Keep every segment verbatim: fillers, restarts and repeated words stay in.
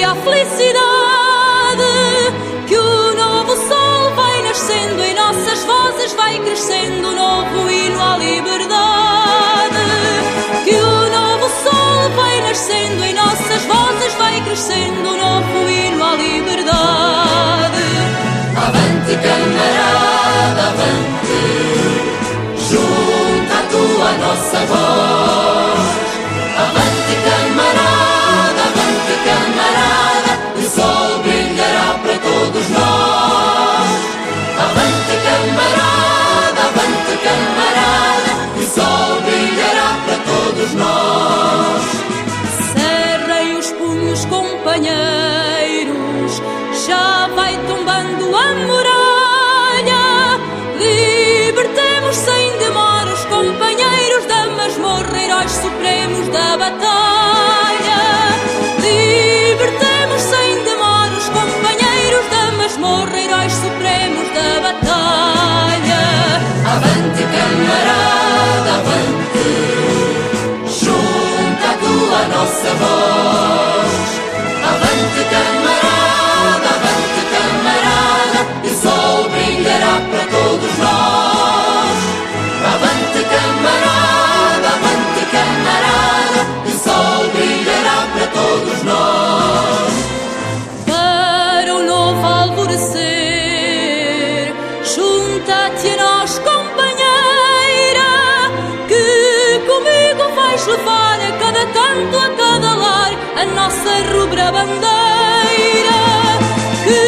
a felicidade, que o novo sol vai nascendo, em nossas vozes vai crescendo um novo hino à liberdade. Que o novo sol vai nascendo, em nossas vozes vai crescendo um novo hino à liberdade. Avante, camarada, avante, junta a tua nossa voz. Avante, camarada, avante, camarada, o sol brilhará para todos nós. Avante, camarada, avante, camarada, o sol brilhará para todos nós. Cerrem os punhos, companheiros, já vai tombando a muralha. Libertemos sem demora os companheiros da masmorra, heróis supremos da batalha. Libertemos sem demora os companheiros da masmorra, heróis supremos da batalha. Avante, camarada, avante, junta a tua nossa voz. Avante, camarada, avante, camarada, o sol brilhará para todos nós. Avante, camarada, avante, camarada, o sol brilhará para todos nós. Para o novo alvorecer, junta-te a nós, companheira, que comigo vais levar a cada canto, a cada lar, a nossa rubra bandeira. Que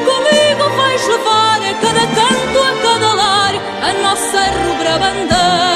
comigo vais levar a cada canto, a cada lar, a nossa rubra bandeira.